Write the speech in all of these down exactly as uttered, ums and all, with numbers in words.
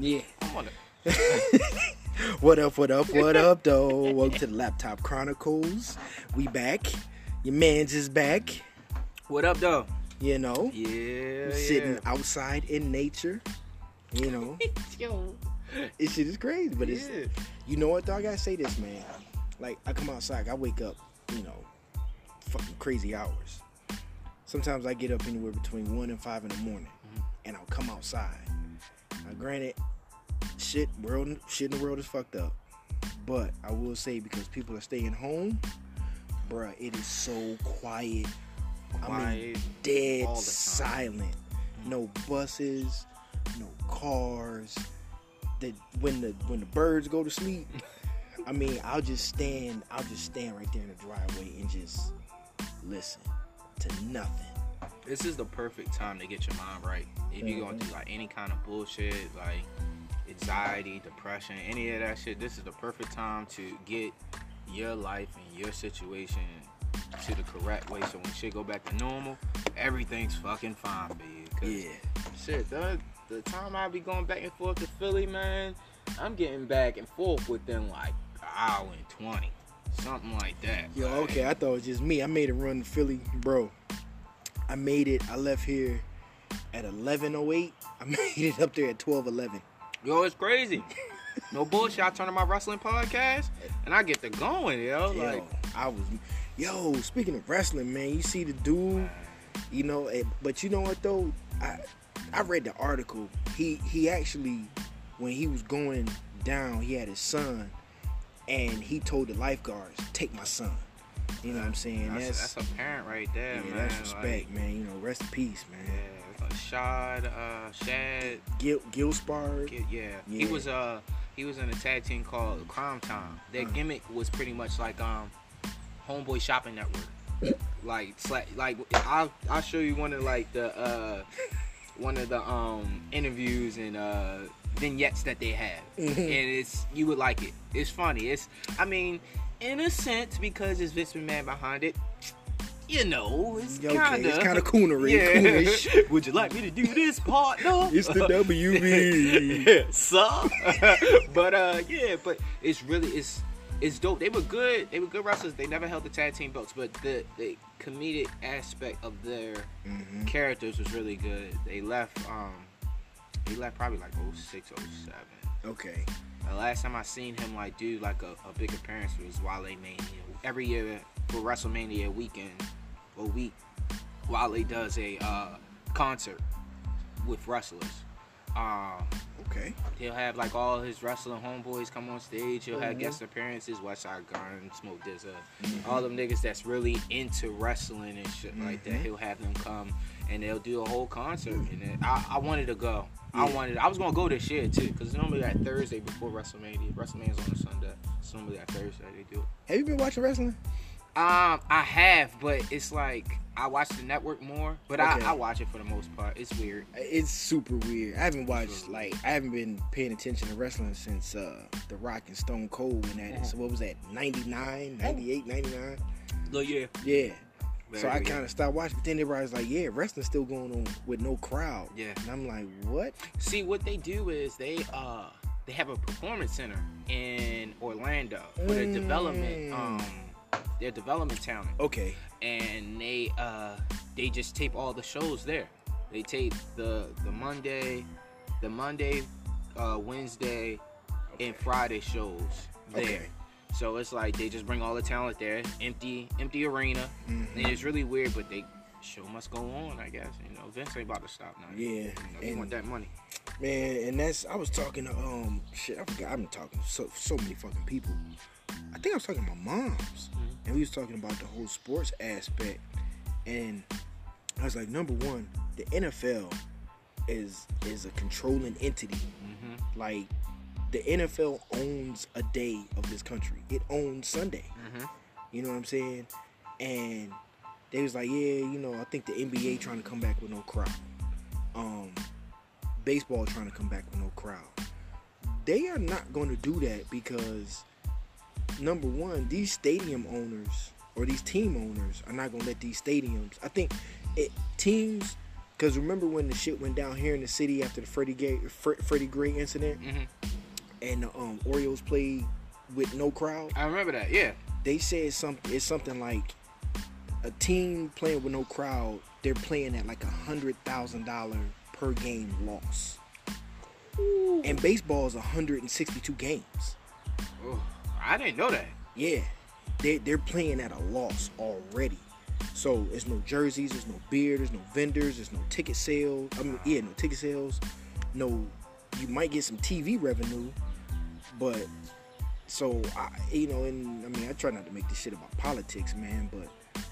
Yeah. I'm on it. What up, what up, what up, though? Welcome to the Laptop Chronicles. We back. Your man's is back. What up, though? You know, Yeah, sitting yeah. outside in nature. You know, Yo. this shit is crazy, but it's, Yeah. you know what, though? I gotta say this, man. Like, I come outside, I wake up, you know, fucking crazy hours. Sometimes I get up anywhere between one and five in the morning, Mm-hmm. and I'll come outside. Now, granted, shit, world, shit in the world is fucked up. But I will say, because people are staying home, bruh, it is so quiet. I mean, Quiet dead all the time. silent. No buses, no cars. The, when the when the birds go to sleep, I mean, I'll just stand. I'll just stand right there in the driveway and just listen to nothing. This is the perfect time to get your mind right. If you're going through like any kind of bullshit, like anxiety, depression, any of that shit, this is the perfect time to get your life and your situation to the correct way. So when shit go back to normal, everything's fucking fine, baby. 'Cause Yeah. shit, the, the time I be going back and forth to Philly, man, I'm getting back and forth within like an hour and twenty. Something like that. Yo, Like, okay, I thought it was just me. I made a run to Philly, bro. I made it. I left here at eleven oh eight. I made it up there at twelve eleven. Yo, it's crazy. No bullshit. I turn on my wrestling podcast and I get to going, yo. Yo, Like, I was, yo. Speaking of wrestling, man, you see the dude, you know. eh, But you know what though? I I read the article. He he actually, when he was going down, he had his son, and he told the lifeguards, "Take my son." You know what I'm saying? that's, that's a parent right there, yeah, man. that's respect, Like, man. You know, rest in peace, man. yeah, Shad, uh, Shad, Gil Gilspard. yeah, yeah. He Yeah. was uh he was in a tag team called Crime Time. Their Uh. gimmick was pretty much like um Homeboy Shopping Network. like sla- like I'll I'll show you one of like the uh one of the um interviews and uh vignettes that they have, Mhm. and it's you would like it. It's funny. It's I mean, in a sense, because it's Vince McMahon behind it. You know, it's Okay, kind of it's kinda coonery, Yeah. coonish. Would you like me to do this part, though? It's the W B. Yeah, so, but uh, yeah, but it's really it's it's dope. They were good. They were good wrestlers. They never held the tag team belts, but the the comedic aspect of their Mhm. characters was really good. They left um, he left probably like oh six, oh seven. Okay. The last time I seen him like do like a, a big appearance was Wale Mania. Every year for WrestleMania weekend or week, Wale does a uh, concert with wrestlers. Uh, Okay. he'll have like all his wrestling homeboys come on stage. He'll have Mhm. guest appearances, Westside Gun, Smoke D Z A, all them niggas that's really into wrestling and shit like that. Mhm. He'll have them come and they'll do a whole concert. And then I, I wanted to go. I Yeah. wanted. I was gonna go this year too, because normally that Thursday before WrestleMania. WrestleMania's on a Sunday. So normally that Thursday they do it. Have you been watching wrestling? Um, I have, but it's like I watch the network more, but Okay. I, I watch it for the most part. It's weird. It's super weird. I haven't watched like I haven't been paying attention to wrestling since uh The Rock and Stone Cold and that. Mhm. So what was that? ninety-nine, ninety-eight, ninety-nine? Oh yeah. Yeah. So I Very kind of stopped watching, but then everybody's like, "Yeah, wrestling's still going on with no crowd." Yeah. And I'm like, "What?" See, what they do is they uh they have a performance center in Orlando for their Mm. development um their development talent, Okay. and they uh they just tape all the shows there. They tape the the Monday, the Monday, uh, Wednesday, and Friday shows there. Okay. So it's like they just bring all the talent there, empty empty arena, Mhm. and it's really weird, but they show must go on, I guess. You know, Vince ain't about to stop now. Yeah, You know, he and- want that money. Man, and that's I was talking to um shit. I forgot. I've been talking to so so many fucking people. I think I was talking to my mom's, Mhm. and we was talking about the whole sports aspect. And I was like, number one, the N F L is is a controlling entity. Mm-hmm. Like the N F L owns a day of this country. It owns Sunday. Mm-hmm. You know what I'm saying? And they was like, yeah, you know, I think the N B A trying to come back with no crowd. Um, baseball trying to come back with no crowd. They are not going to do that because, number one, these stadium owners or these team owners are not going to let these stadiums. I think it, teams Cause remember when the shit went down here in the city after the Freddie Gray, Fre- Freddie Gray incident, Mm-hmm. and the um, Orioles played with no crowd. I remember that. Yeah. They said something. It's something like a team playing with no crowd. They're playing at like a hundred thousand dollar per game loss. Ooh. And baseball is one hundred sixty-two games. Ooh, I didn't know that. Yeah, they they're playing at a loss already. So there's no jerseys, there's no beer, there's no vendors, there's no ticket sales. I mean, yeah, no ticket sales. No, you might get some T V revenue, but so I, you know, and I mean, I try not to make this shit about politics, man, but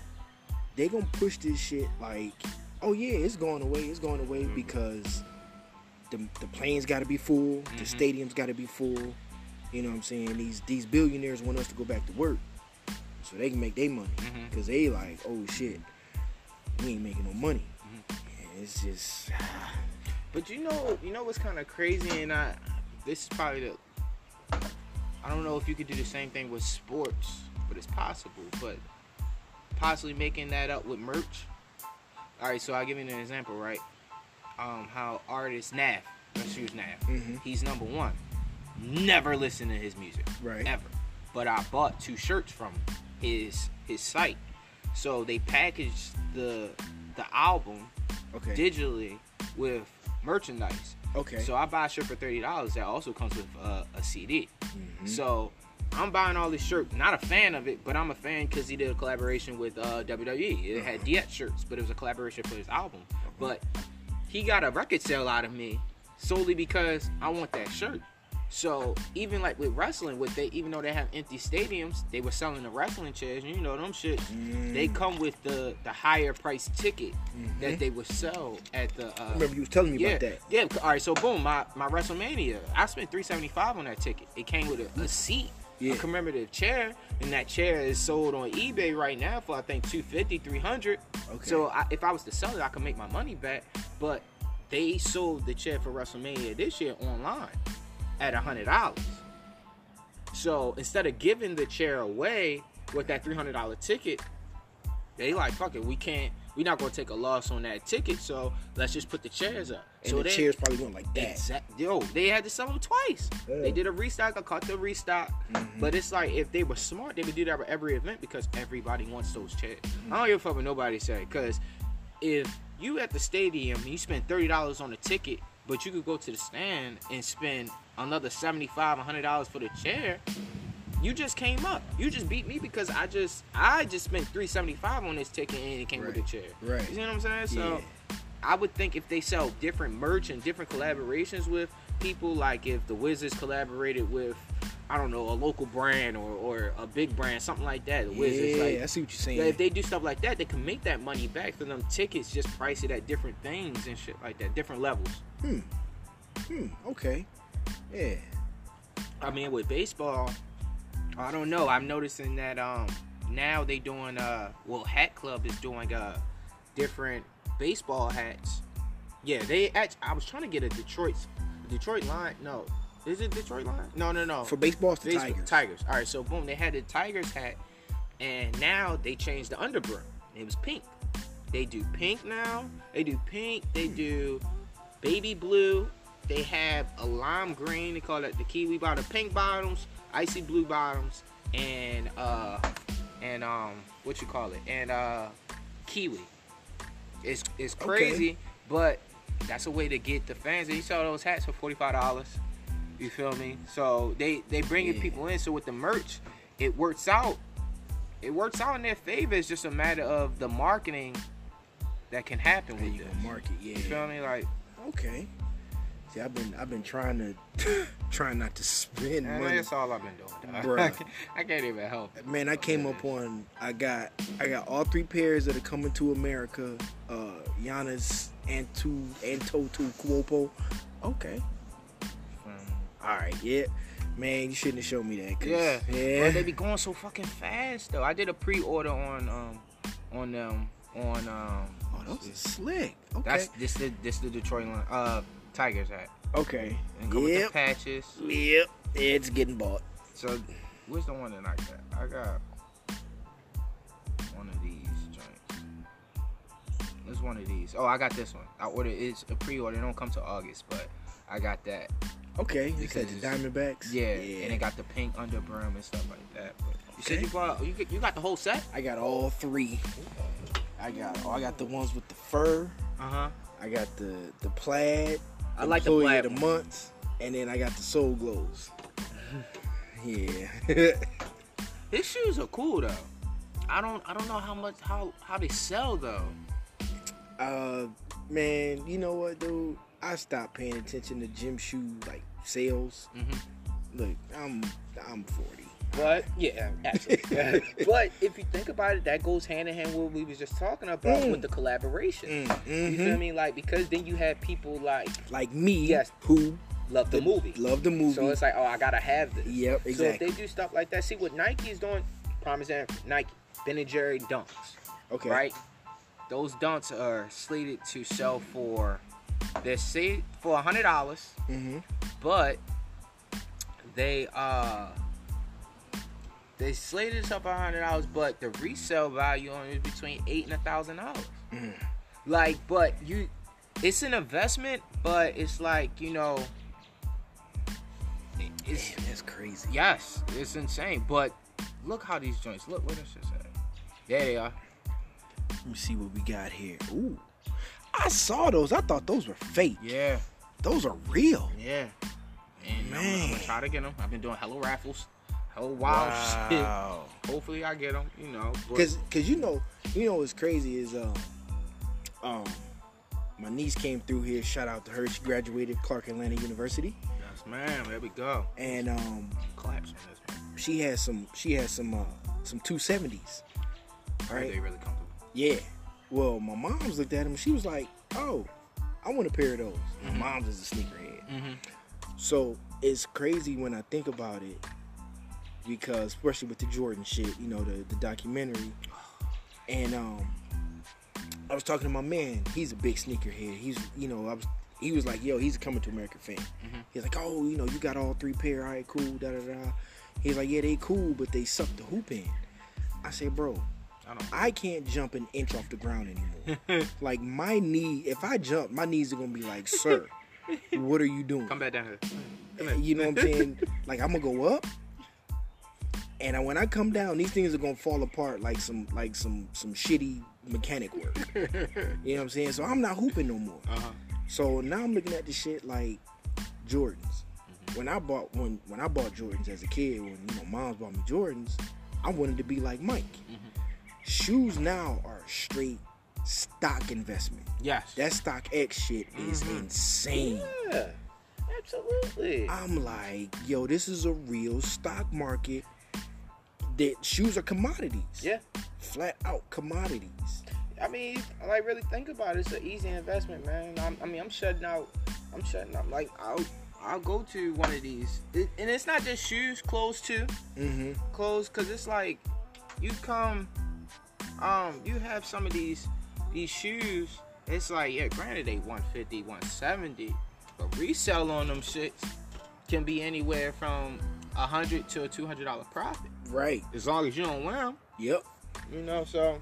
they gonna push this shit like, oh yeah, it's going away, it's going away mm-hmm. because the the planes got to be full, mm-hmm. the stadiums got to be full. You know what I'm saying? These these billionaires want us to go back to work so they can make their money. Because mm-hmm. they like, oh shit, we ain't making no money. Mm-hmm. And it's just... But you know, you know what's kind of crazy? And I, this is probably the... I don't know if you could do the same thing with sports, but it's possible. But possibly making that up with merch. All right, so I'll give you an example, right? Um, how artist Nav, let's use Nav. Mm-hmm. He's number one. Never listen to his music, right? Ever. But I bought two shirts from his his site. So they packaged the the album okay. digitally with merchandise. Okay. So I buy a shirt for thirty dollars that also comes with uh, a C D. Mm-hmm. So I'm buying all this shirt. Not a fan of it, but I'm a fan because he did a collaboration with uh, W W E. It had D X shirts, but it was a collaboration for his album. Uh-huh. But he got a record sale out of me solely because I want that shirt. So even like with wrestling, with they even though they have empty stadiums, they were selling the wrestling chairs. And you know them shit. Mm. They come with the, the higher price ticket mm-hmm. that they would sell at the. Uh, I remember you was telling me yeah, about that. Yeah. All right. So boom, my, my WrestleMania, I spent three seventy-five on that ticket. It came with a, a seat, yeah. a commemorative chair, and that chair is sold on eBay right now for I think two fifty, three hundred. Okay. So I, if I was to sell it, I could make my money back. But they sold the chair for WrestleMania this year online at one hundred dollars. So instead of giving the chair away with that three hundred dollars ticket, they like, fuck it, we can't, we're not going to take a loss on that ticket, so let's just put the chairs up. And so the they, chairs probably went like that. Exactly. Yo, they had to sell them twice. Yeah. They did a restock, I caught the restock. Mm-hmm. But it's like, if they were smart, they would do that with every event because everybody wants those chairs. Mm-hmm. I don't give a fuck what nobody say, because if you at the stadium and you spend thirty dollars on a ticket, but you could go to the stand and spend another seventy-five dollars, one hundred dollars for the chair, you just came up. You just beat me because I just I just spent three seventy-five on this ticket and it came right. with the chair. Right. You see what I'm saying? So yeah. I would think if they sell different merch and different collaborations with people, like if the Wizards collaborated with, I don't know, a local brand or, or a big brand, something like that. The yeah, Wizards, like, I see what you're saying. If they do stuff like that, they can make that money back for them tickets, just price it at different things and shit like that, different levels. Hmm. Hmm. Okay. Yeah. I mean, with baseball, I don't know. I'm noticing that um now they doing uh well Hat Club is doing uh different baseball hats. Yeah, they actually, I was trying to get a Detroit Detroit line. No, is it Detroit line? No, no, no. For baseball, it's the baseball, Tigers. Tigers. All right, so boom, they had the Tigers hat, and now they changed the underbrim. It was pink. They do pink now. They do pink. They do baby blue. They have a lime green. They call it the kiwi bottom. Pink bottoms, icy blue bottoms, and uh, and um, what you call it? And uh, kiwi. It's it's crazy, okay. But that's a way to get the fans. And you saw those hats for forty-five dollars. You feel me? So they they bringing yeah. people in. So with the merch, it works out. It works out in their favor. It's just a matter of the marketing that can happen How with you this. Gonna market, yeah. You feel me? Like, okay. See, I've been I've been trying to trying not to spend man, money. That's all I've been doing. Bruh. I, can't, I can't even help it. Man, I came up on I got I got all three pairs that are coming to America. Uh, Giannis Antu Antotu Kuopo. Okay. Um, all right. Yeah. Man, you shouldn't have showed me that. Yeah. Yeah. But they be going so fucking fast though. I did a pre-order on um on them on um. Oh, those are slick. Okay. That's this the this the Detroit line, uh Tigers hat. Okay. And come yep. with the patches. Yep. It's getting bought. So where's the one that I got? I got one of these joints. This one of these? Oh, I got this one. I ordered. It's a pre-order. It don't come to August, but I got that. Okay, you Because said the Diamondbacks. Yeah, yeah. and it got the pink under brim and stuff like that. But you Okay. said you bought. You you got the whole set? I got all three. I got oh, I got the ones with the fur. Uh huh. I got the the plaid. I like the Employee plaid of the one. month, and then I got the Soul Glows. Yeah. His shoes are cool though. I don't I don't know how much how how they sell though. uh, man, you know what, dude? I stopped paying attention to gym shoe like sales. Mm-hmm. Look, I'm I'm forty. But yeah, absolutely. But if you think about it, that goes hand in hand with what we was just talking about Mm. with the collaboration. Mm, You mhm. feel me? Like because then you have people like Like me, Yes. who love the, movie. love the movie. So it's like, oh, I gotta have this. Yep, So exactly. if they do stuff like that, see what Nike is doing. Prime example, Nike, Ben and Jerry dunks, Okay. right? Those dunks are slated to sell for they're say for a hundred dollars, Mm-hmm. but they uh they slated it up for a hundred dollars, but the resale value on it is between eight and a thousand dollars. Mm. Like, but you, it's an investment, but it's like you know, it- it's Damn, that's crazy. yes, it's insane. But look how these joints look. What does this say? There they are. Let me see what we got here. Ooh, I saw those. I thought those were fake. Yeah, Those are real. yeah. And I'm, I'm Man. gonna try to get them. I've been doing hello raffles, hello wild shit. Wow. Hopefully I get them. You know, but- Cause, cause you know, you know what's crazy is um, um, my niece came through here. Shout out to her. She graduated Clark Atlanta University, yes, ma'am. There we go. and um, Claps on this one. she has some, she has some, uh, some two seventies. Are Right? they really comfortable? Yeah. Well, my mom's looked at them. She was like, "Oh, I want a pair of those." Mhm. My mom's is a sneakerhead. Mm-hmm. So it's crazy when I think about it, because especially with the Jordan shit, you know, the, the documentary. And um, I was talking to my man. He's a big sneakerhead. He's, you know, I was. He was like, "Yo, he's a Coming to America fan." Mhm. He's like, "Oh, you know, you got all three pair. All right, cool. Da da da." He's like, "Yeah, they cool, but they suck the hoop in." I said, "Bro, I don't. I can't jump an inch off the ground anymore. Like my knee, if I jump, my knees are gonna be like, sir, what are you doing?" Come back down here. Come here. You know what I'm saying? Like I'm gonna go up, and I, when I come down, these things are gonna fall apart like some like some some shitty mechanic work. You know what I'm saying? So I'm not hooping no more. Uh-huh. So now I'm looking at this shit like Jordans. When I bought when when I bought Jordans as a kid, when you know moms bought me Jordans, I wanted to be like Mike. Shoes now are straight stock investment. Yes. That stock X shit is Mhm. insane. Yeah. Absolutely. I'm like, yo, this is a real stock market. That shoes are commodities. Yeah. Flat out commodities. I mean, like really think about it. It's an easy investment, man. I'm, I mean, I'm shutting out. I'm shutting out. Like I'll, I'll go to one of these, it, and it's not just shoes, clothes too. Mm-hmm. Clothes, cause it's like you come, um, you have some of these, these shoes. It's like, yeah, granted they one fifty, one seventy, but resell on them shits can be anywhere from a hundred to a two hundred dollar profit, Right. as long as you don't wear them. Yep. You know, so.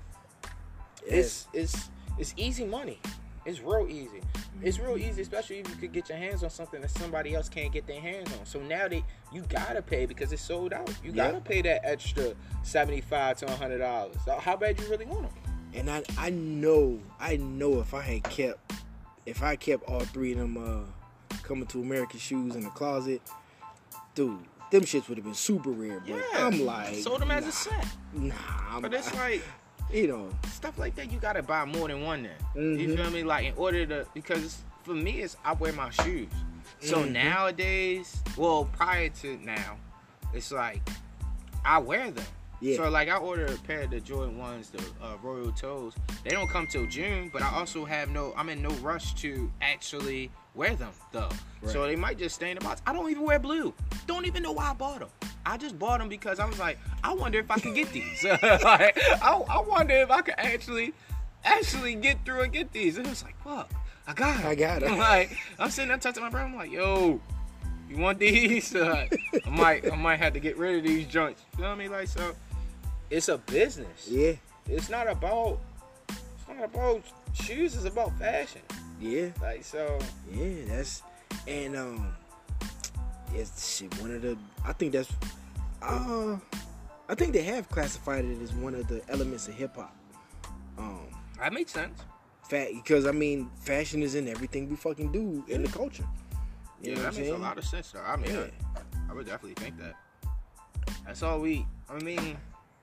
It's it's it's easy money. It's real easy. It's real easy, especially if you could get your hands on something that somebody else can't get their hands on. So now they you gotta pay because it's sold out. You Yeah. gotta pay that extra seventy-five to a hundred dollars. So how bad you really want them? And I I know I know if I had kept if I kept all three of them uh, Coming to America shoes in the closet, dude, them shits would have been super rare. But I'm like, sold them as nah, a set. Nah, I'm, But it's like you know, stuff like that. You gotta buy more than one. Then Mhm. you feel me? Like in order to because for me, it's I wear my shoes. So Mhm. nowadays, well, prior to now, it's like I wear them. Yeah. So like I ordered a pair of the Jordan ones, the uh, Royal Toes. They don't come till June, but I also have no. I'm in no rush to actually wear them though. So Right. they might just stay in the box. I don't even wear blue. Don't even know why I bought them. I just bought them because I was like, I wonder if I can get these. like, I, I wonder if I could actually, actually get through and get these. And it was like, fuck, I got it. I got it. I'm like, I'm sitting there touching my brother. I'm like, yo, you want these? Uh, I might, I might have to get rid of these joints. You know what I mean? Like, so it's a business. yeah. It's not about, it's not Yeah, bro. Shoes is about fashion. Yeah. Like so. Yeah, that's and um, it's shit. One of the I think that's uh, I think they have classified it as one of the elements of hip hop. Um, that makes sense. Fat because I mean, fashion is in everything we fucking do in the culture. You Yeah, know that what I'm makes a saying? lot of sense though. I mean, Yeah. I, I would definitely think that. That's all we. I mean,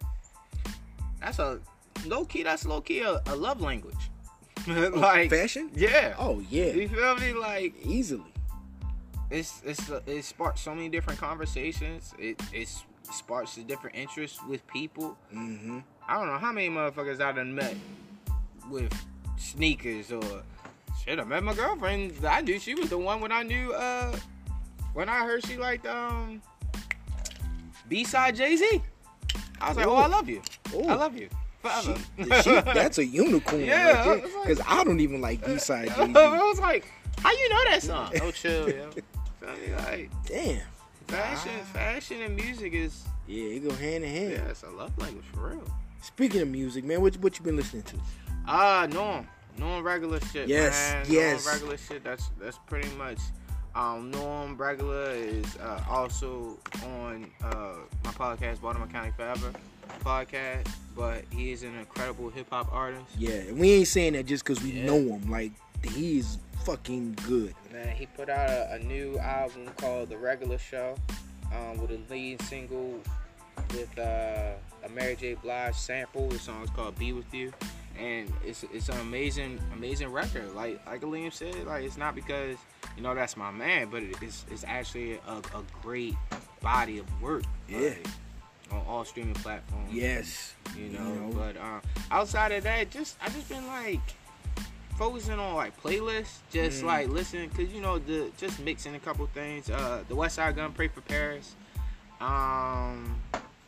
that's a low key. That's low key a, a love language. Like fashion? Yeah. Oh yeah, You feel me? Like easily. it's it's it sparks so many different conversations. It it sparks a different interests with people. Mm-hmm. I don't know how many motherfuckers I done met with sneakers or shit. I met my girlfriend. I knew she was the one when I knew uh when I heard she liked um B-side Jay-Z. I was like, Ooh. oh, I love you. Ooh. I love you forever. She, she, that's a unicorn. Yeah, right there. I was like- Because I don't even like B-side I Jay-Z. was like, how you know that song? Oh, chill, yo. Feel me? Like Damn. fashion, Ah. fashion and music is Yeah, it go hand in hand. yeah, it's a love language for real. Speaking of music, man, what what you been listening to? Ah, Norm. Norm regular shit, Yes, man. yes. Norm regular shit, that's that's pretty much um Norm regular is uh, also on uh, my podcast, Baltimore County Forever podcast, but he is an incredible hip hop artist. Yeah, and we ain't saying that just because we Yeah. know him. Like, he is fucking good. Man, he put out a, a new album called The Regular Show, um, with a lead single with uh, a Mary J. Blige sample. The song is called "Be With You," and it's it's an amazing amazing record. Like like Liam said, like it's not because you know that's my man, but it's it's actually a, a great body of work. Yeah. like, on all streaming platforms. Yes. You know, You know. but um, outside of that, just I just been like focusing on like playlists, just Mm. like listening, cause you know the just mixing a couple things. Uh, the West Side Gun, Pray for Paris, um,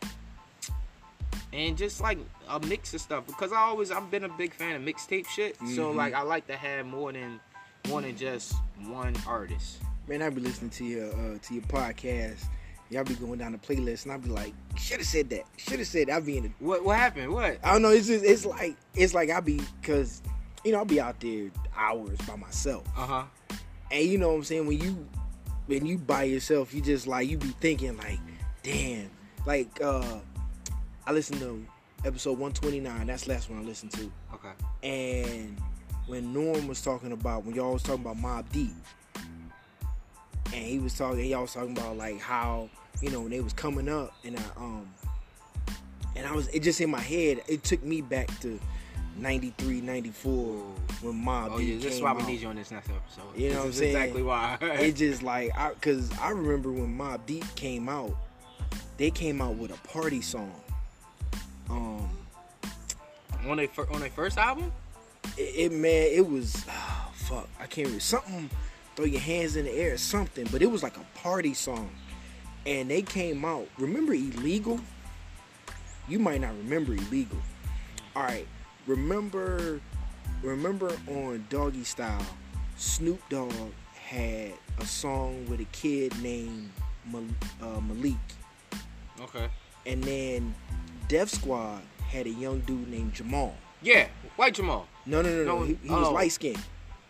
and just like a mix of stuff. Because I always I've been a big fan of mixtape shit, so Mhm. like I like to have more than more than just one artist. Man, I be listening to your uh, to your podcast. Y'all be going down the playlist, and I be like, should have said that. Should have said that. I be in the. What what happened? What? I don't know. It's just it's like it's like I be because you know I'll be out there hours by myself, Uh huh. and you know what I'm saying when you when you by yourself, you just like you be thinking like, damn, like uh, I listened to episode one twenty-nine. That's the last one I listened to. Okay. And when Norm was talking about, when y'all was talking about Mobb Deep, and he was talking, y'all was talking about like how, you know, when they was coming up, and I, um, and I was, it just in my head, it took me back to ninety-three, ninety-four when Mobb Oh Deep yeah, this is came why we out. need you on this next episode. You know This what I'm is saying? Exactly why. It just like, I, cause I remember when Mobb Deep came out, they came out with a party song. Um, on their fir- on their first album. it, it man, it was oh, fuck. I can't remember something. Throw your hands in the air or something, but it was like a party song, and they came out. Remember Illegal? You might not remember Illegal. All right, remember, remember on Doggy Style, Snoop Dogg had a song with a kid named Mal- uh, Malik, Okay. and then Def Squad had a young dude named Jamal. Yeah, White Jamal. No, no, no, no. No, He, he was oh. light skinned.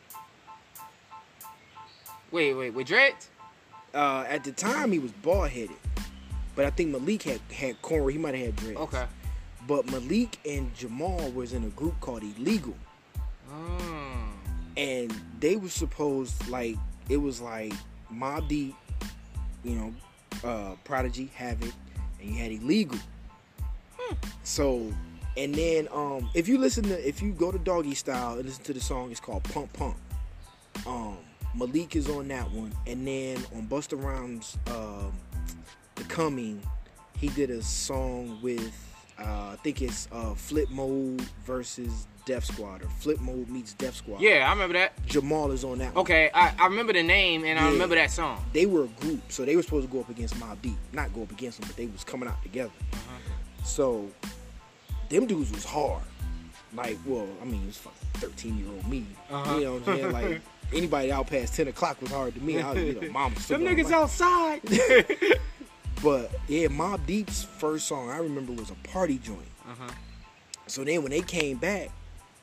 Wait, wait, with dreads? Uh, at the time, he was bald headed, but I think Malik had had cornrow. He might have had dreads. Okay. But Malik and Jamal was in a group called Illegal, Mm. and they were supposed like it was like Mobb Deep, you know, uh, Prodigy, Havoc, and you had Illegal. Hmm. So, and then um, if you listen to if you go to Doggy Style and listen to the song, it's called Pump Pump. Um, Malik is on that one, and then on Busta Rhymes, um, The Coming, he did a song with uh, I think it's uh, Flip Mode versus Def Squad, or Flip Mode meets Def Squad. Yeah, I remember that. Jamal is on that one. Okay, I, I remember the name and I Yeah. remember that song. They were a group, so they were supposed to go up against Mobb Deep. Not go up against them, but they was coming out together. Uh-huh. So, them dudes was hard. Like, well, I mean, it was fucking thirteen-year-old me. Uh-huh. You know what I'm saying? Like, anybody out past ten o'clock was hard to me. I was, you know, mom was Them still niggas like, outside. But, yeah, Mobb Deep's first song, I remember, was a party joint. Uh-huh. So then when they came back,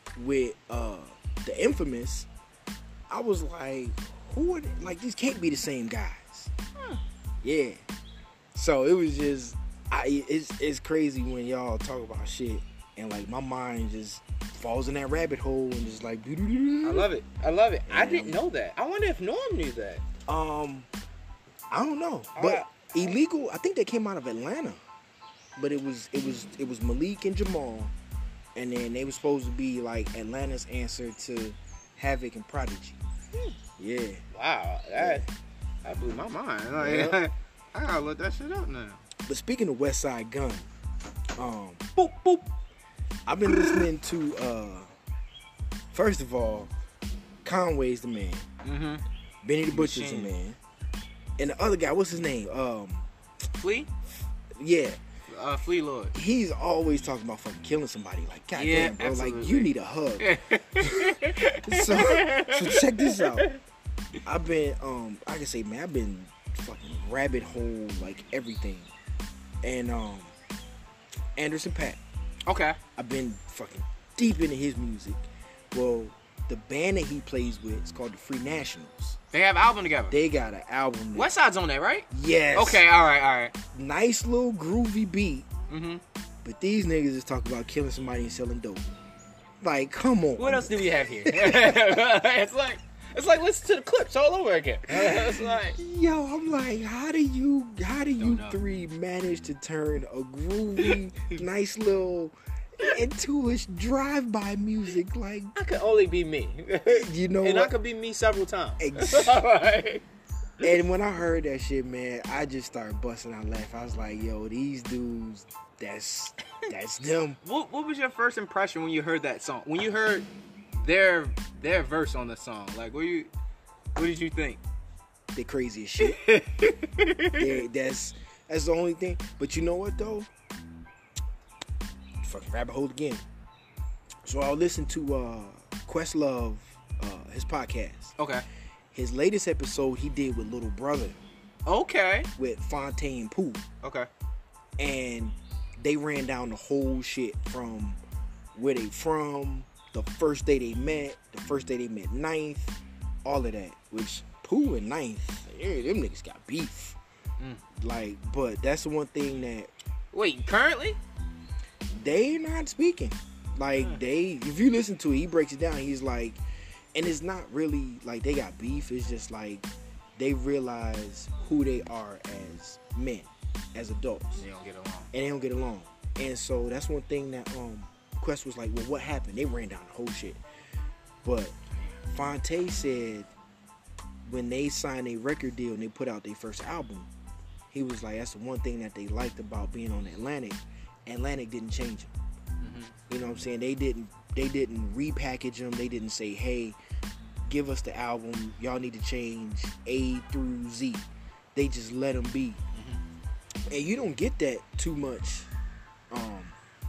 with uh, the Infamous, I was like, who are they? Like, these can't be the same guys. Huh. Yeah. So it was just, I it's it's crazy when y'all talk about shit and like my mind just falls in that rabbit hole and just like. I love it. I love it. And I didn't know that. I wonder if Norm knew that. Um, I don't know, but I- Illegal. I think they came out of Atlanta, but it was it was it was Malik and Jamal, and then they were supposed to be like Atlanta's answer to Havoc and Prodigy. Hmm. Yeah. Wow, that that blew my mind. Like, Yeah. I gotta look that shit up now. But speaking of West Side Gun, um, Boop boop. I've been listening to. Uh, first of all, Conway's the man. Mm-hmm. Benny the Butcher's the Machine. man. And the other guy, what's his name? Um, Flea? yeah, Uh, Flea Lord. he's always talking about fucking killing somebody. Like, goddamn, Yeah, bro, absolutely. like you need a hug. so, so check this out. I've been, um, I can say, man, I've been fucking rabbit hole like everything, and um, Anderson .Paak. Okay. I've been fucking deep into his music. Well, the band that he plays with is called the Free Nationals. They have album together. They got an album. that- West Side's on that, right? Yes. Okay, alright, alright. Nice little groovy beat. Mm-hmm. But these niggas is talking about killing somebody and selling dope. Like, come on. What else do we have here? it's like it's like listen to the clips all over again. It's like Yo, I'm like, how do you, how do you Don't know. three manage to turn a groovy, nice little, into drive-by music? Like, I could only be me. you know and I what? could be me several times. Ex- Alright. And when I heard that shit, man, I just started busting out laughing. I was like, yo, these dudes, that's that's them. What what was your first impression when you heard that song? When you heard their their verse on the song, like what you what did you think? They crazy as shit. They- that's that's the only thing. But you know what though? Fucking rabbit hole again. So I'll listen to uh, Questlove, uh, his podcast. Okay. His latest episode he did with Little Brother Okay. with Fontaine Pooh, Okay. and they ran down the whole shit from where they from, the first day they met, the first day they met Ninth, all of that. Which Pooh and Ninth, yeah, them niggas got beef. Mm. Like, but that's the one thing that Wait, currently? they not speaking. Like Hmm. they, if you listen to it, he breaks it down. He's like, and it's not really like they got beef. It's just like they realize who they are as men, as adults, They don't get along. and they don't get along. And so that's one thing that um Quest was like, well, what happened? They ran down the whole shit. But Fonte said when they signed a record deal and they put out their first album, he was like, that's the one thing that they liked about being on Atlantic. Atlantic didn't change them. Mm-hmm. You know what I'm saying? They didn't they didn't repackage them. They didn't say, hey, give us the album. Y'all need to change A through Z. They just let them be. Mm-hmm. And you don't get that too much um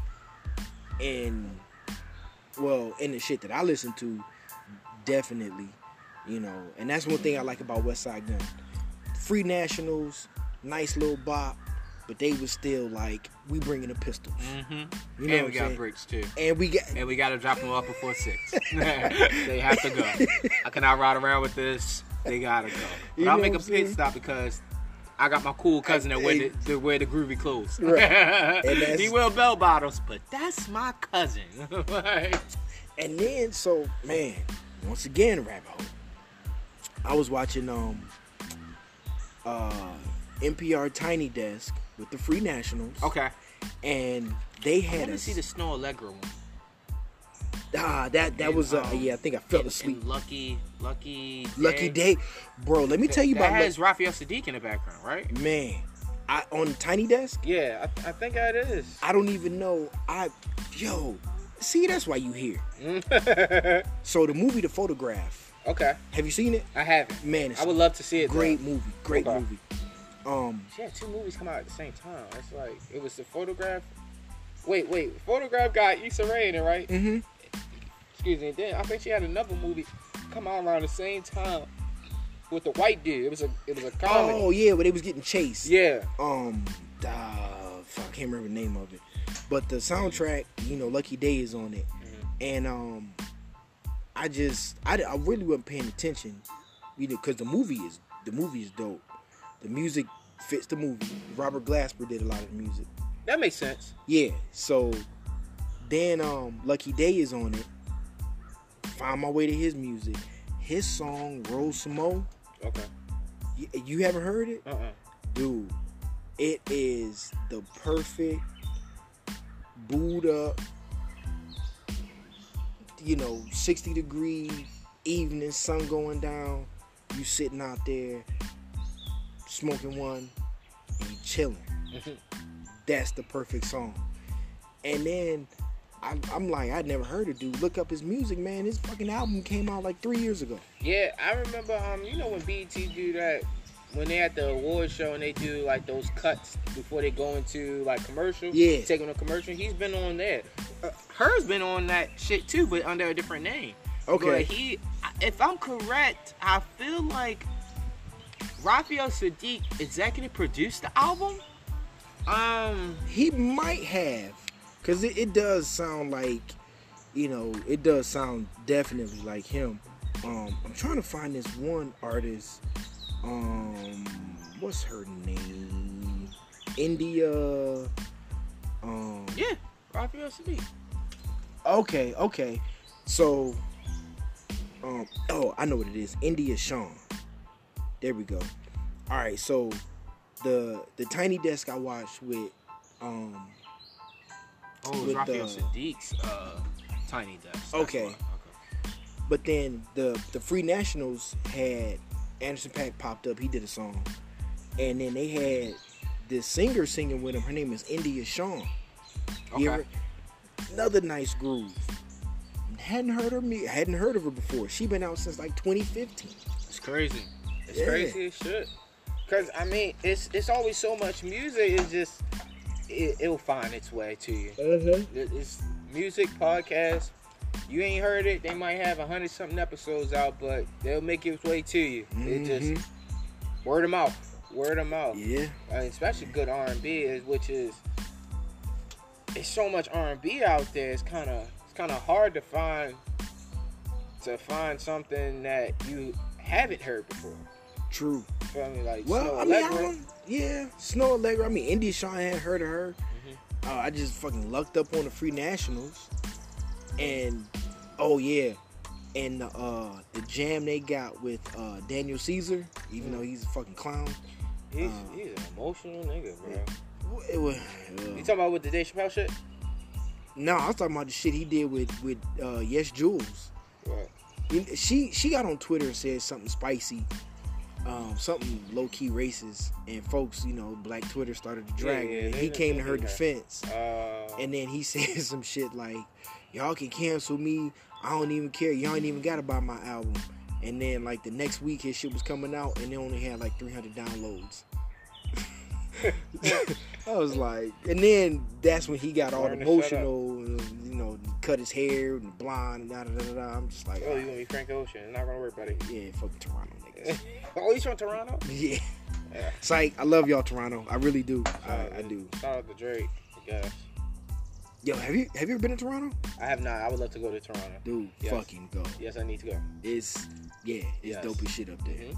in well, in the shit that I listen to, definitely, you know. And that's one thing I like about West Side Gun. Free Nationals, nice little bop, but they was still like, we bringing the pistols. Mm-hmm. You know and what we I'm got saying? bricks too. And we got And we gotta drop them off before six. They have to go. I cannot ride around with this. They gotta go. But You I'll know make a what I'm pit saying? stop because I got my cool cousin that wear the, Hey. that wear the groovy clothes. Right. And that's- He wear bell bottoms, but that's my cousin. Like, And then, so man, once again, rabbit hole. I was watching um uh N P R Tiny Desk with the Free Nationals, okay. and they I had want to us. see the Snow Allegra one. Ah, that that And, was uh, um, yeah. I think I fell And- asleep. and Lucky, Lucky, Lucky Day, bro. Let me tell you that about has Raphael Sadiq in the background, right? Luck- man. I on Tiny Desk. Yeah, I, I think that is. I don't even know. I yo, see, that's why you here. So the movie, The Photograph. Okay, Have you seen it? I haven't. Man, it's I would love to see it. great though. movie. Great Okay. movie. Um, She had two movies come out at the same time. It's like it was the Photograph. Wait, wait, Photograph got Issa Rae in it, right? mhm. Excuse me. Then I think she had another movie come out around the same time with the white dude. It was a it was a comedy. Oh yeah, but they was getting chased. Yeah. Um, uh, fuck, I can't remember the name of it. But the soundtrack, you know, Lucky Day is on it. And um, I just, I, I really wasn't paying attention, you know, because the movie is, the movie is dope. The music fits the movie. Robert Glasper did a lot of the music. That makes sense. Yeah, so then um, Lucky Day is on it. Found my way to his music. His song, Rose Samo. Okay. You, you haven't heard it? Uh-uh. Dude, it is the perfect booed up, you know, sixty degree evening, sun going down. You sitting out there smoking one and you chilling. That's the perfect song. And then I, I'm like, I'd never heard of dude. Look up his music, man. His fucking album came out like three years ago. Yeah, I remember. Um, you know when B E T do that, when they at the award show and they do like those cuts before they go into like commercial. Yeah. Taking a commercial. He's been on there. Uh, her's been on that shit too, but under a different name. Okay. But he, if I'm correct, I feel like Raphael Sadiq executive produced the album. Um, he might have, cause it, it does sound like, you know, it does sound definitely like him. Um, I'm trying to find this one artist. Um, what's her name? India. Um, yeah, Raphael Sadiq. Okay, okay. So, um, oh, I know what it is. India Shawn. There we go. All right, so the the Tiny Desk I watched with um. Oh, with Raphael the, Sadiq's uh, Tiny Desk. That's Okay. what- okay. But then the the Free Nationals had Anderson .Paak popped up. He did a song, and then they had this singer singing with him. Her name is India Shawn. You Okay. ever- another nice groove. Hadn't heard her me. Hadn't heard of her before. She been out since like twenty fifteen. It's crazy. It's Yeah. crazy as shit. Cause I mean, it's it's always so much music. It's just it, it'll find its way to you. Mm-hmm. It- It's music podcast. You ain't heard it. They might have a hundred something episodes out, but they'll make its way to you. It just word of mouth, word of mouth. Yeah. Uh, especially good R and B, is which is it's so much R and B out there. It's kind of it's kind of hard to find to find something that you haven't heard before. True. You feel me? Like Well, Snow I mean, I Allegra. don't, yeah, Snow Allegra. I mean, India Shawn hadn't heard of her. Mhm. Uh, I just fucking lucked up on the Free Nationals, and oh yeah, and the uh, the jam they got with uh, Daniel Caesar, even Mm. though he's a fucking clown. He's, Uh, he's an emotional nigga, bro. It was, You talking about with the Dave Chappelle shit? no, I was talking about the shit he did with with uh, Yes Jules. What? You know, She she got on Twitter and said something spicy, um, something low key racist, and folks, you know, Black Twitter started to drag Yeah, yeah, her. And they he done- came they to her did that. defense, Uh, and then he said some shit like, "Y'all can cancel me. I don't even care. Y'all ain't even got to buy my album." And then like the next week, his shit was coming out, and they only had like three hundred downloads. I was like, and then that's when he got all Learn to shut up. emotional, you know, cut his hair and blonde and da da da da. I'm just like, oh, you gonna be Frank Ocean? It's not gonna work, buddy. yeah, fucking Toronto niggas. Oh, he's from Toronto. Yeah. Yeah. It's like, I love y'all, Toronto. I really do. Shout I, out I to- do. Shout out to Drake. I guess. Yo, have you have you ever been to Toronto? I have not. I would love to go to Toronto. Dude, Yes. fucking go. Yes, I need to go. It's, yeah, it's Yes. dope as shit up there.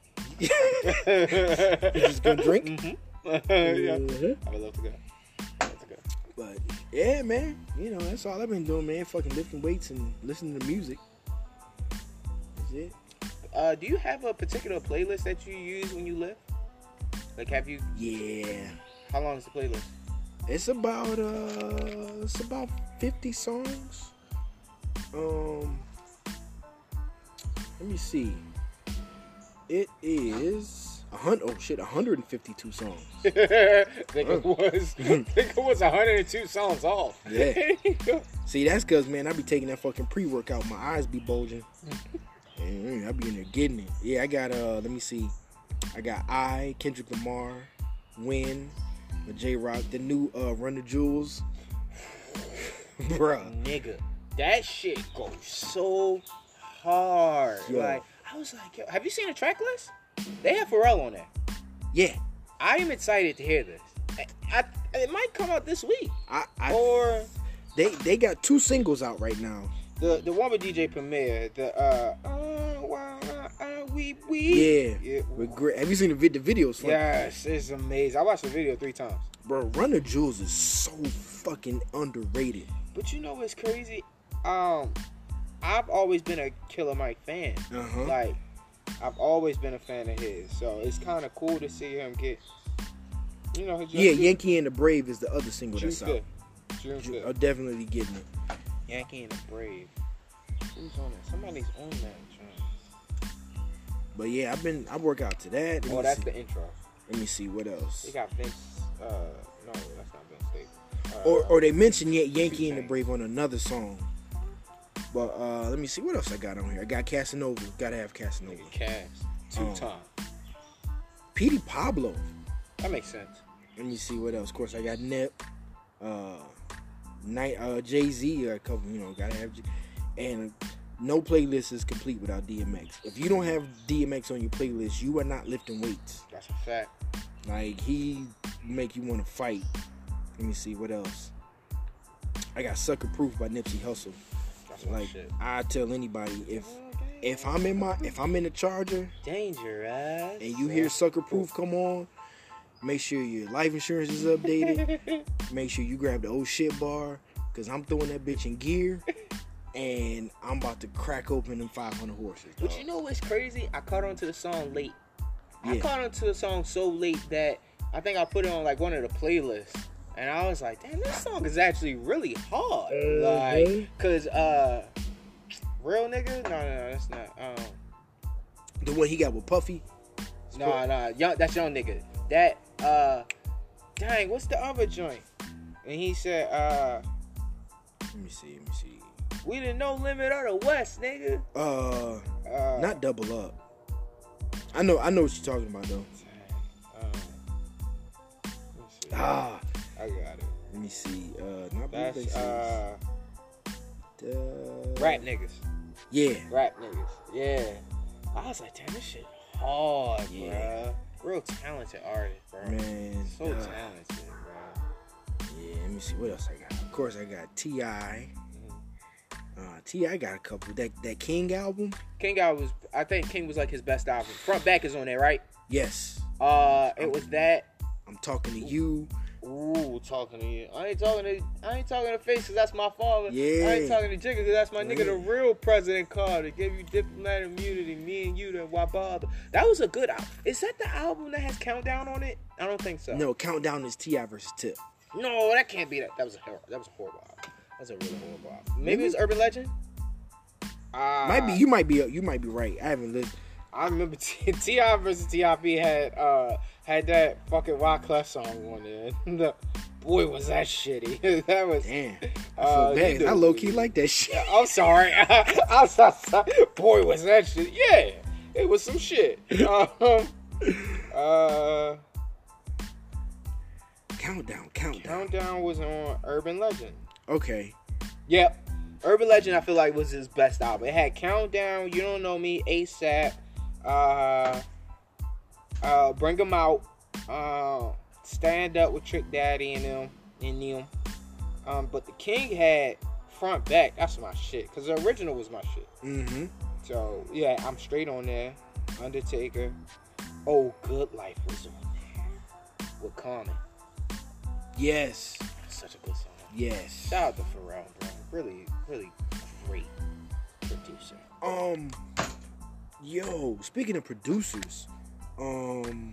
Mhm. You just gonna drink? Mhm. Yeah. Mhm. I would love to go. Love to go. But, yeah, man. You know, that's all I've been doing, man. Fucking lifting weights and listening to music. That's it. Uh, do you have a particular playlist that you use when you lift? Like, have you? Yeah. How long is the playlist? It's about, uh, it's about fifty songs. Um, let me see. It is a hundred. Oh shit, one hundred fifty-two songs. I think it was. I think it was one hundred two songs off. Yeah. See, that's because man, I be taking that fucking pre-workout. My eyes be bulging. And I be in there getting it. Yeah, I got. Uh, let me see. I got I Kendrick Lamar, Win, J Rock, the new uh, Run the Jewels. Bruh. Nigga, that shit goes so hard. Yo. Like, I was like, yo, have you seen the track list? They have Pharrell on there. Yeah. I am excited to hear this. I, I, it might come out this week. I, I Or They they got two singles out right now. The the one with D J Premier, the uh, uh, why are we we? Yeah, yeah. with great. Have you seen the, vid- the videos? For Yes, it's amazing. I watched the video three times. Bro, Run the Jewels is so fucking underrated. But you know what's crazy? Um, I've always been a Killer Mike fan. Uh-huh. Like, I've always been a fan of his. So it's kind of cool to see him get, you know, his Yeah, Yankee and the Brave is the other single June that's out. fifth. June Ju- fifth. I'm definitely getting it. Yankee and the Brave. Who's on that? Somebody's on that joint. But yeah, I've been I work out to that. Let Oh, me that's see. the intro. Let me see what else. They got Vince. Uh, no, that's not Vince Staples. Uh, Or or they mentioned yet Yankee and the Two-Chainz. Brave on another song. But uh, let me see what else I got on here. I got Casanova. Gotta have Casanova. Nigga Cass. Two Oh. time. Petey Pablo. That makes sense. Let me see what else. Of course, I got Nip. Uh, Night. Uh, Jay Z. A couple. You know, gotta have. J- and no playlist is complete without D M X. If you don't have D M X on your playlist, you are not lifting weights. That's a fact. Like, he make you want to fight. Let me see what else. I got Sucker Proof by Nipsey Hussle. That's my Like, shit. I tell anybody, if if I'm in my if I'm in the Charger Dangerous. and you hear Sucker Proof come on, make sure your life insurance is updated. Make sure you grab the old shit bar, cause I'm throwing that bitch in gear, and I'm about to crack open them five hundred horses. But dog. you know what's crazy? I caught on to the song late. I Yeah. caught on to the song so late that I think I put it on like one of the playlists. And I was like, damn, this song is actually really hard. Mhm. Like, cause uh Real Nigga? No, no, no, that's not. Um The one he got with Puffy. No, no, young that's young nigga. That uh dang, what's the other joint? And he said, uh, Let me see. Let me see. we the no limit of the West, nigga. Uh, Uh not Double Up. I know. I know what you're talking about though. um, let me see. Ah, I got it. let me see. Uh, not Blue That's Faces. uh Uh, rap niggas. Yeah. Rap niggas. Yeah. I was like, damn, this shit hard, Yeah. bro. Real talented artist, bro. Man. So uh, talented, bro. Yeah. Let me see what else I got. Of course, I got T I. Uh, T I got a couple. That that King album. King I was I think King was like his best album. Front Back is on there, right? Yes. Uh it was that. I'm talking to you. Ooh, talking to you. I ain't talking to I ain't talking to Face cause that's my father. Yeah. I ain't talking to Jigga cause that's my nigga, the Yeah. real President Carter. Gave you diplomatic immunity, me and you, then why bother? That was a good album. Is that the album that has Countdown on it? I don't think so. No, Countdown is T I versus Tip. No, that can't be that. That was a hor- that was a horrible album. That was a really horrible album. Maybe, Maybe. it's Urban Legend. Uh, Might be. You might be. You might be right. I haven't listened. I remember T I versus T I P had uh had that fucking Wyclef song on there. The, boy, was that shitty. That was. Damn. I feel Uh, you bad. do. I low key like that shit. I'm sorry. I'm so sorry. Boy, was that shit. Yeah, it was some shit. Um, uh, Countdown. Countdown. Countdown was on Urban Legend. Okay. Yep. Urban Legend, I feel like, was his best album. It had Countdown, You Don't Know Me, ASAP, uh, uh, Bring 'Em Out, uh, Stand Up with Trick Daddy and them, and them. Um, but the King had Front Back. That's my shit. Because the original was my shit. Mm-hmm. So, yeah, I'm straight on there. Undertaker. Oh, Good Life was on there. With Common. Yes. Such a good song. Yes. Shout out to Pharrell, bro. Really, really great producer. Um, yo, speaking of producers, um,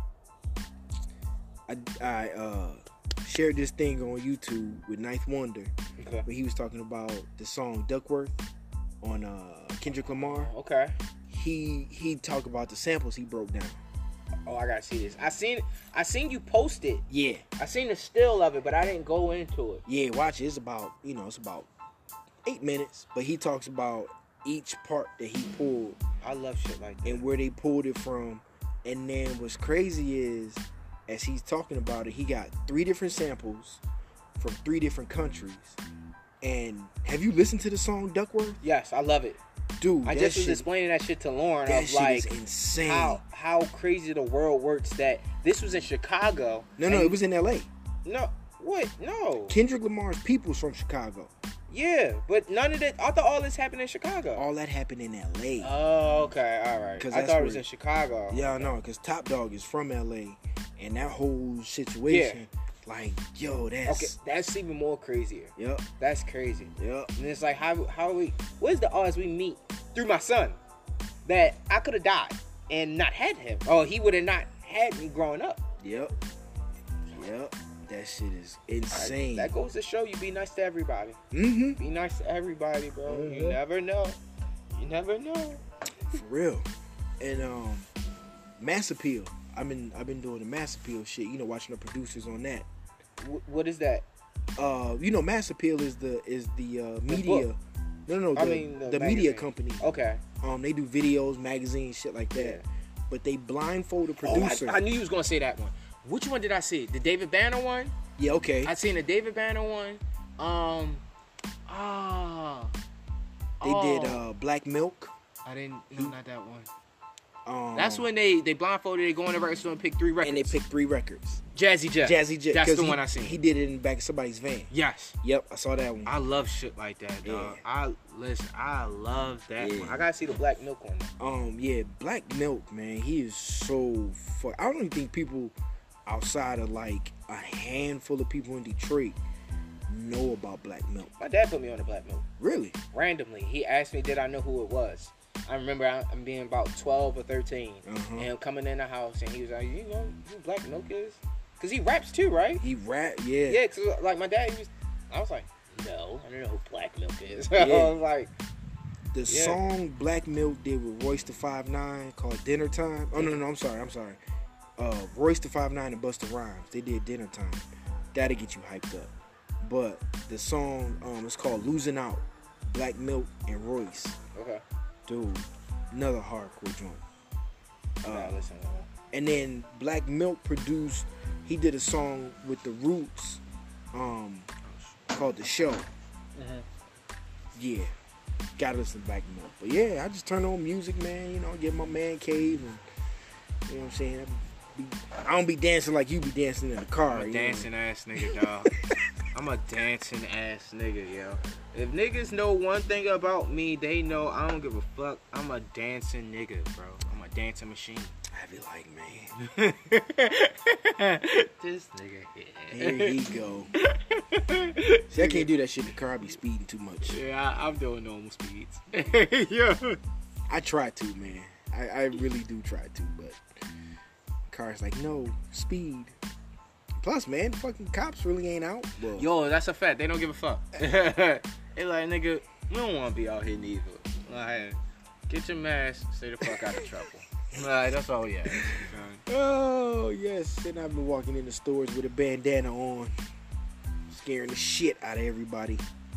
I, I uh shared this thing on YouTube with Ninth Wonder, Okay. where he was talking about the song Duckworth on uh Kendrick Lamar. Okay. He he talked about the samples he broke down. Oh, I gotta see this. I seen, I seen you post it. Yeah, I seen the still of it, but I didn't go into it. yeah. Watch it. It's about you know it's about eight minutes, but he talks about each part that he pulled I love shit like that. and where they pulled it from. And then what's crazy is, as he's talking about it, he got three different samples from three different countries. And have you listened to the song Duckworth? Yes, I love it. Dude, I that just was shit, explaining that shit to Lauren. that Of shit like is insane. how how crazy the world works. That this was in Chicago. no, no, and- it was in L A. no. What? No. Kendrick Lamar's people's from Chicago. Yeah, but none of that. I thought all this happened in Chicago. All that happened in L A. Oh, okay, all right. 'Cause I that's thought it was where- in Chicago. Yeah, no, because Top Dog is from L A, and that whole situation, like, yo, that's Okay, that's even more crazier. Yep, That's crazy. yep. And it's like, how how we? What's the odds we meet through my son that I could have died and not had him? Oh, he would have not had me growing up. Yep. Yep. That shit is insane. That goes to show you be nice to everybody. Mm-hmm. Be nice to everybody, bro. Mhm. You never know. You never know. For real. And um Mass Appeal. I've been I've been doing the Mass Appeal shit, you know, watching the producers on that. W- what is that? Uh you know, Mass Appeal is the is the uh media book. no no no I the, mean, the the media magazine. company. Okay. Um they do videos, magazines, shit like that. Yeah. But they blindfold the Oh, producer. I, I knew you was gonna say that one. Which one did I see? The David Banner one? yeah, okay. I seen the David Banner one. Um. Ah. They oh, did uh Black Milk. I didn't. No, not that one. Um That's when they they blindfolded. They go in the record store and pick three records. and they picked three records. Jazzy Jeff. Jazzy J. That's 'cause the he- one I seen. He did it in the back of somebody's van. Yes. Yep, I saw that one. I love shit like that, dog. Yeah. I listen. I love that Yeah. one. I gotta see the Black Milk one. Um, yeah, Black Milk, man, he is so fu- I don't even think people outside of like a handful of people in Detroit know about Black Milk. My dad put me on the Black Milk Really? randomly. He asked me, did I know who it was? I remember I- I'm being about twelve or thirteen, Uh-huh. and him coming in the house, and he was like, "You know who Black Milk is?" Cause he raps too, right? He rap, yeah. Yeah, cause like my dad, he was. I was like, "No, I don't know who Black Milk is." Yeah. I was like, The Yeah. song Black Milk did with Royce the five nine called Dinner Time. Oh no, no, no, I'm sorry, I'm sorry. Uh, Royce the five nine and Busta Rhymes, they did Dinner Time. That'll get you hyped up. But the song, um, is called Losing Out. Black Milk and Royce. "Okay, Dude, another hardcore joint. nah, Uh, listen." And then Black Milk produced, he did a song with the Roots, um, called The Show. Mhm. Yeah, gotta listen to Black Milk. But yeah, I just turn on music, man, you know, get my man cave, and, you know what I'm saying? I, be, I don't be dancing like you be dancing in the car. I'm a you know? dancing ass nigga, dog. I'm a dancing ass nigga, yo. If niggas know one thing about me, they know I don't give a fuck. I'm a dancing nigga, bro. I'm a dancing machine. I be like, man, This nigga here here. he go. See, I can't do that shit in the car. I be speeding too much. Yeah, I, I'm doing normal speeds. yeah. I try to, man. I, I really do try to, but car's like, no, speed. Plus, man, fucking cops really ain't out. Well, Yo, that's a fact. They don't give a fuck. They like, nigga, we don't want to be out here neither. Like, get your mask, stay the fuck out of trouble. Like, that's all we ask. oh, yes. And I've been walking in the stores with a bandana on, scaring the shit out of everybody.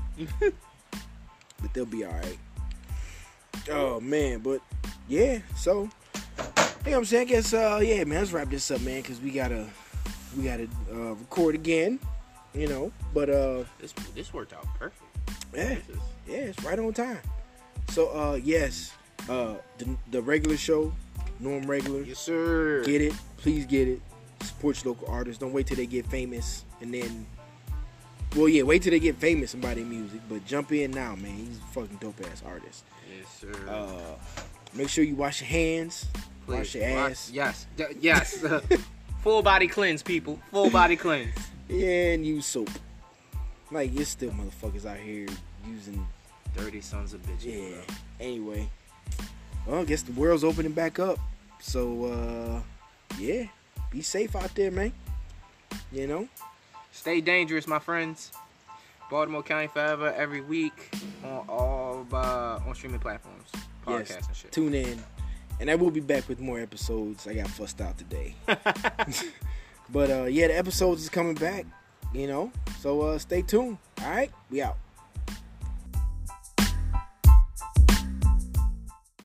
But they'll be all right. Oh, man. But, yeah, so, you know what I'm saying? I guess, uh, yeah, man, let's wrap this up, man, because we got to we gotta uh, record again, you know. But, uh, This this worked out perfect. yeah, This is, yeah, it's right on time. So, uh, yes, uh, the, the regular show, Norm Regular. yes, sir. Get it, please get it. Support your local artists. Don't wait till they get famous and then. Well, yeah, wait till they get famous and buy their music, but jump in now, man. He's a fucking dope ass artist. Yes, sir. Uh, make sure you wash your hands, wash Please, your wash- ass, Yes, d- yes. Full body cleanse, people. Full body cleanse. and use soap. Like, it's still motherfuckers out here using. Dirty sons of bitches. Yeah. Bro. Anyway, well, I guess the world's opening back up. So, uh, yeah, be safe out there, man. You know. Stay dangerous, my friends. Baltimore County Forever every week on all uh, on streaming platforms, podcasts Yes, and shit. tune in. And I will be back with more episodes. I got fussed out today. But uh yeah, the episodes is coming back, you know. So uh stay tuned. All right? We out.